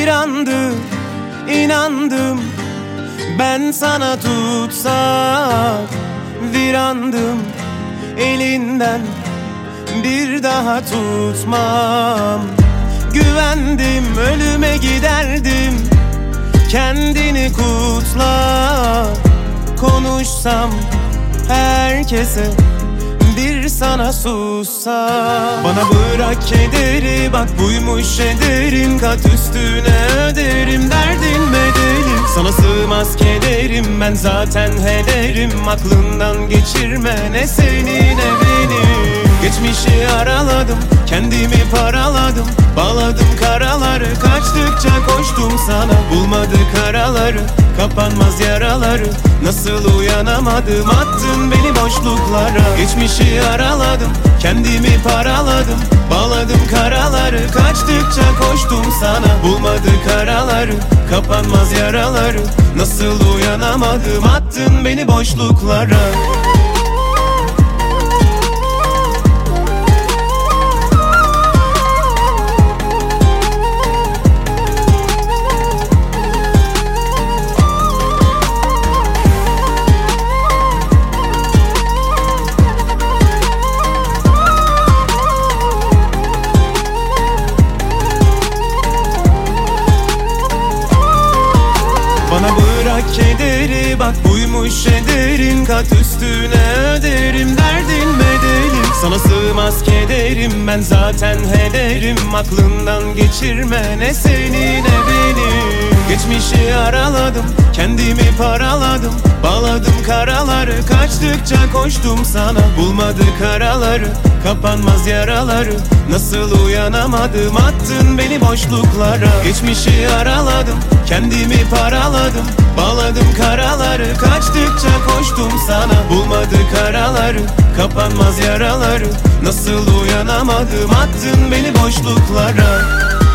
Bir andı inandım ben sana, tutsak virandım elinden, bir daha tutmam. Güvendim, ölüme giderdim, kendini kutla. Konuşsam herkese, bir sana sussam. Bana bırak kederi, bak buymuş ederin, kat üstüne öderim derdin bedelim. Sana sığmaz kederim, ben zaten hederim. Aklından geçirme ne seni ne beni. Geçmişi araladım, kendimi paraladım, bağladım karaları, kaçtıkça koştum sana. Bulmadık araları, kapanmaz yaraları, nasıl uyanamadım, attın beni boşluklara. Geçmişi araladım, kendimi paraladım, bağladım karaları, kaçtıkça koştum sana. Bulmadık araları, kapanmaz yaraları, nasıl uyanamadım, attın beni boşluklara. Bana bırak kederi, bak buymuş ederin, kat üstüne öderim derdin bedelim. Sana sığmaz kederim, ben zaten hederim. Aklından geçirme ne seni ne beni. Geçmişi araladım, kendimi paraladım, bağladım karaları, kaçtıkça koştum sana. Bulmadık araları, kapanmaz yaraları, nasıl uyanamadım, attın beni boşluklara. Geçmişi araladım, kendimi paraladım, bağladım karaları, kaçtıkça koştum sana. Bulmadık araları, kapanmaz yaraları, nasıl uyanamadım, attın beni boşluklara.